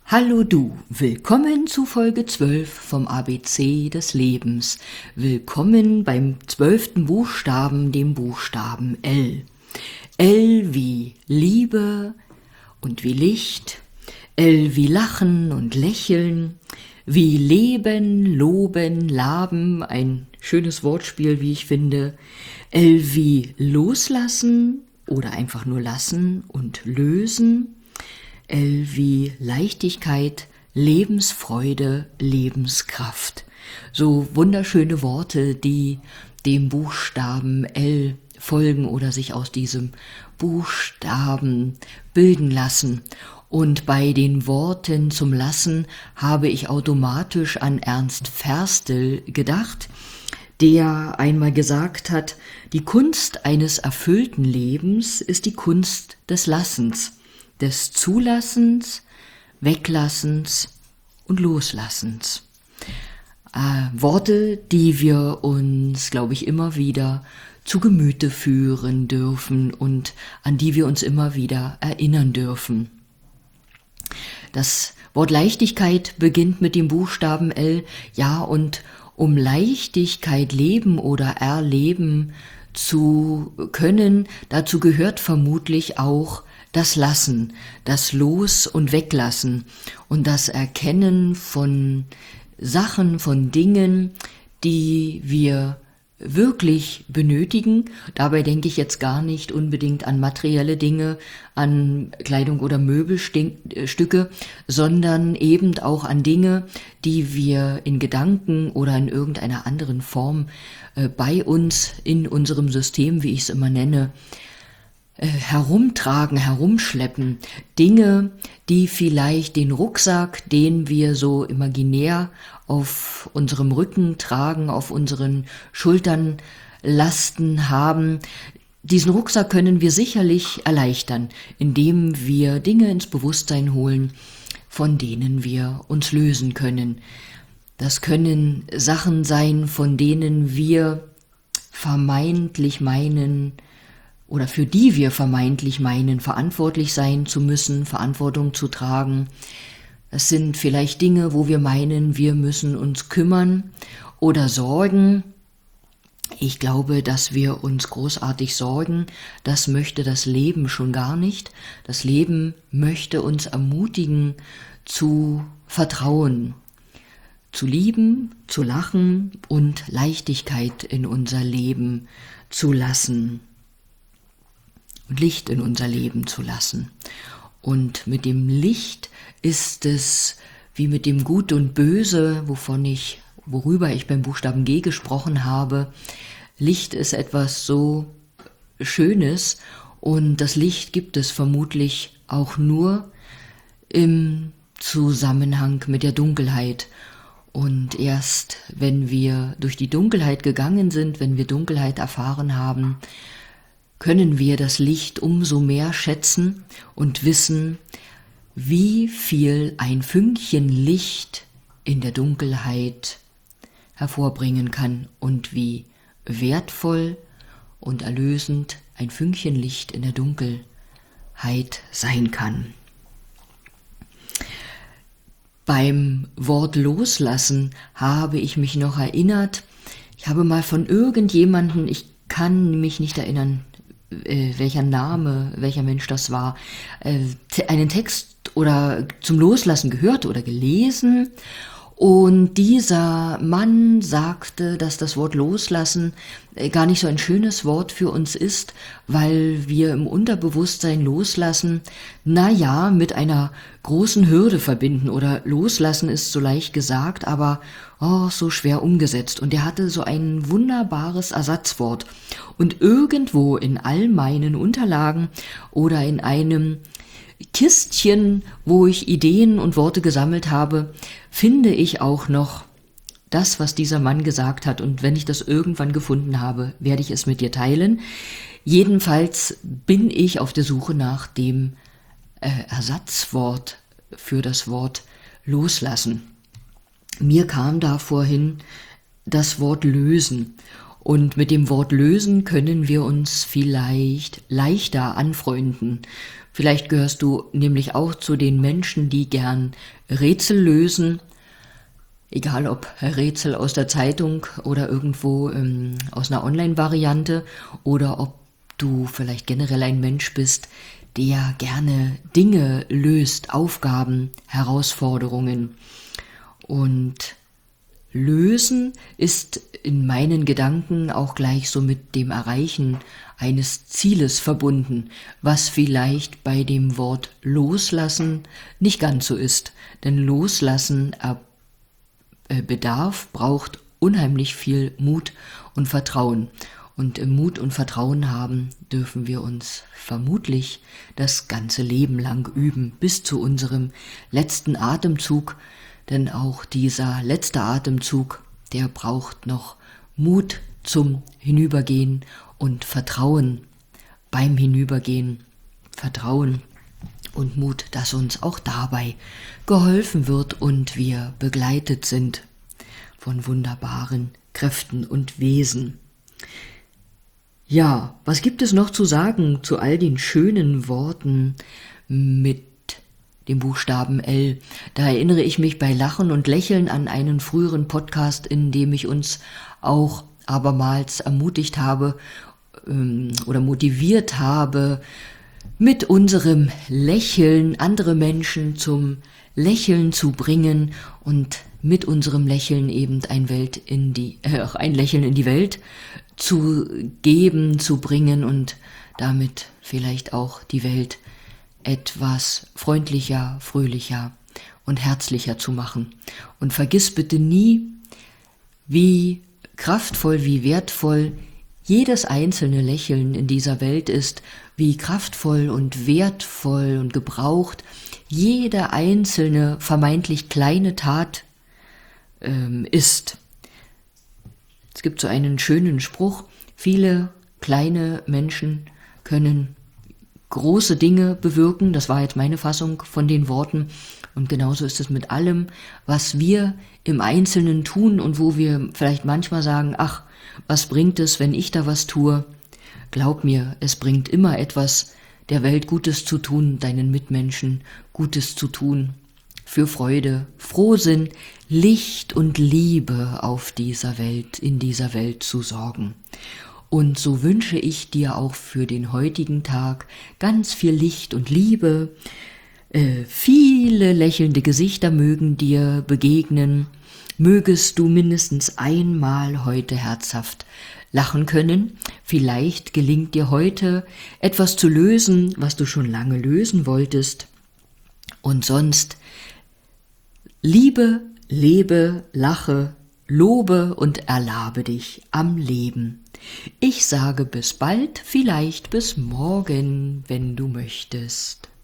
Hallo du, willkommen zu Folge 12 vom ABC des Lebens. Willkommen beim 12. Buchstaben, dem Buchstaben L. L wie Liebe und wie Licht, L wie Lachen und Lächeln, wie Leben, Loben, Laben, ein schönes Wortspiel, wie ich finde, L wie Loslassen oder einfach nur lassen und lösen, L wie Leichtigkeit, Lebensfreude, Lebenskraft. So wunderschöne Worte, die dem Buchstaben L folgen oder sich aus diesem Buchstaben bilden lassen. Und bei den Worten zum Lassen habe ich automatisch an Ernst Ferstel gedacht, der einmal gesagt hat, die Kunst eines erfüllten Lebens ist die Kunst des Lassens, des Zulassens, Weglassens und Loslassens. Worte, die wir uns, glaube ich, immer wieder zu Gemüte führen dürfen und an die wir uns immer wieder erinnern dürfen. Das Wort Leichtigkeit beginnt mit dem Buchstaben L, ja, und um Leichtigkeit leben oder erleben zu können, dazu gehört vermutlich auch das Lassen, das Los- und Weglassen und das Erkennen von Sachen, von Dingen, die wir wirklich benötigen. Dabei denke ich jetzt gar nicht unbedingt an materielle Dinge, an Kleidung oder Möbelstücke, sondern eben auch an Dinge, die wir in Gedanken oder in irgendeiner anderen Form bei uns in unserem System, wie ich es immer nenne, herumtragen, herumschleppen. Dinge, die vielleicht den Rucksack, den wir so imaginär auf unserem Rücken tragen, auf unseren Schultern Lasten haben. Diesen Rucksack können wir sicherlich erleichtern, indem wir Dinge ins Bewusstsein holen, von denen wir uns lösen können. Das können Sachen sein, von denen wir vermeintlich meinen, oder für die wir vermeintlich meinen, verantwortlich sein zu müssen, Verantwortung zu tragen. Es sind vielleicht Dinge, wo wir meinen, wir müssen uns kümmern oder sorgen. Ich glaube, dass wir uns großartig sorgen, das möchte das Leben schon gar nicht. Das Leben möchte uns ermutigen, zu vertrauen, zu lieben, zu lachen und Leichtigkeit in unser Leben zu lassen. Und Licht in unser Leben zu lassen. Und mit dem Licht ist es wie mit dem Gut und Böse, worüber ich beim Buchstaben G gesprochen habe. Licht ist etwas so Schönes und das Licht gibt es vermutlich auch nur im Zusammenhang mit der Dunkelheit. Und erst wenn wir durch die Dunkelheit gegangen sind, wenn wir Dunkelheit erfahren haben, können wir das Licht umso mehr schätzen und wissen, wie viel ein Fünkchen Licht in der Dunkelheit hervorbringen kann und wie wertvoll und erlösend ein Fünkchen Licht in der Dunkelheit sein kann. Beim Wort Loslassen habe ich mich noch erinnert, ich habe mal von irgendjemandem, ich kann mich nicht erinnern, welcher Mensch das war, einen Text oder zum Loslassen gehört oder gelesen. Und dieser Mann sagte, dass das Wort Loslassen gar nicht so ein schönes Wort für uns ist, weil wir im Unterbewusstsein Loslassen, mit einer großen Hürde verbinden oder Loslassen ist so leicht gesagt, aber so schwer umgesetzt. Und er hatte so ein wunderbares Ersatzwort. Und irgendwo in all meinen Unterlagen oder in einem Kistchen, wo ich Ideen und Worte gesammelt habe, finde ich auch noch das, was dieser Mann gesagt hat. Und wenn ich das irgendwann gefunden habe, werde ich es mit dir teilen. Jedenfalls bin ich auf der Suche nach dem Ersatzwort für das Wort loslassen. Mir kam da vorhin das Wort lösen. Und mit dem Wort lösen können wir uns vielleicht leichter anfreunden. Vielleicht gehörst du nämlich auch zu den Menschen, die gern Rätsel lösen. Egal ob Rätsel aus der Zeitung oder irgendwo aus einer Online-Variante oder ob du vielleicht generell ein Mensch bist, der gerne Dinge löst, Aufgaben, Herausforderungen. Und lösen ist in meinen Gedanken auch gleich so mit dem Erreichen eines Zieles verbunden, was vielleicht bei dem Wort loslassen nicht ganz so ist. Denn loslassen braucht unheimlich viel Mut und Vertrauen. Und im Mut und Vertrauen haben dürfen wir uns vermutlich das ganze Leben lang üben, bis zu unserem letzten Atemzug. Denn auch dieser letzte Atemzug, der braucht noch Mut zum Hinübergehen und Vertrauen beim Hinübergehen. Vertrauen und Mut, dass uns auch dabei geholfen wird und wir begleitet sind von wunderbaren Kräften und Wesen. Ja, was gibt es noch zu sagen zu all den schönen Worten mit dem Buchstaben L? Da erinnere ich mich bei Lachen und Lächeln an einen früheren Podcast, in dem ich uns auch abermals ermutigt habe oder motiviert habe, mit unserem Lächeln andere Menschen zum Lächeln zu bringen und mit unserem Lächeln eben ein Lächeln in die Welt zu geben, zu bringen und damit vielleicht auch die Welt etwas freundlicher, fröhlicher und herzlicher zu machen. Und vergiss bitte nie, wie kraftvoll, wie wertvoll jedes einzelne Lächeln in dieser Welt ist, wie kraftvoll und wertvoll und gebraucht jede einzelne vermeintlich kleine Tat ist. Es gibt so einen schönen Spruch: Viele kleine Menschen können große Dinge bewirken. Das war jetzt meine Fassung von den Worten. Und genauso ist es mit allem, was wir im Einzelnen tun und wo wir vielleicht manchmal sagen, ach, was bringt es, wenn ich da was tue? Glaub mir, es bringt immer etwas, der Welt Gutes zu tun, deinen Mitmenschen Gutes zu tun, für Freude, Frohsinn, Licht und Liebe auf dieser Welt, in dieser Welt zu sorgen. Und so wünsche ich dir auch für den heutigen Tag ganz viel Licht und Liebe. Viele lächelnde Gesichter mögen dir begegnen. Mögest du mindestens einmal heute herzhaft lachen können. Vielleicht gelingt dir heute etwas zu lösen, was du schon lange lösen wolltest. Und sonst liebe, lebe, lache, lobe und erlabe dich am Leben. Ich sage bis bald, vielleicht bis morgen, wenn du möchtest.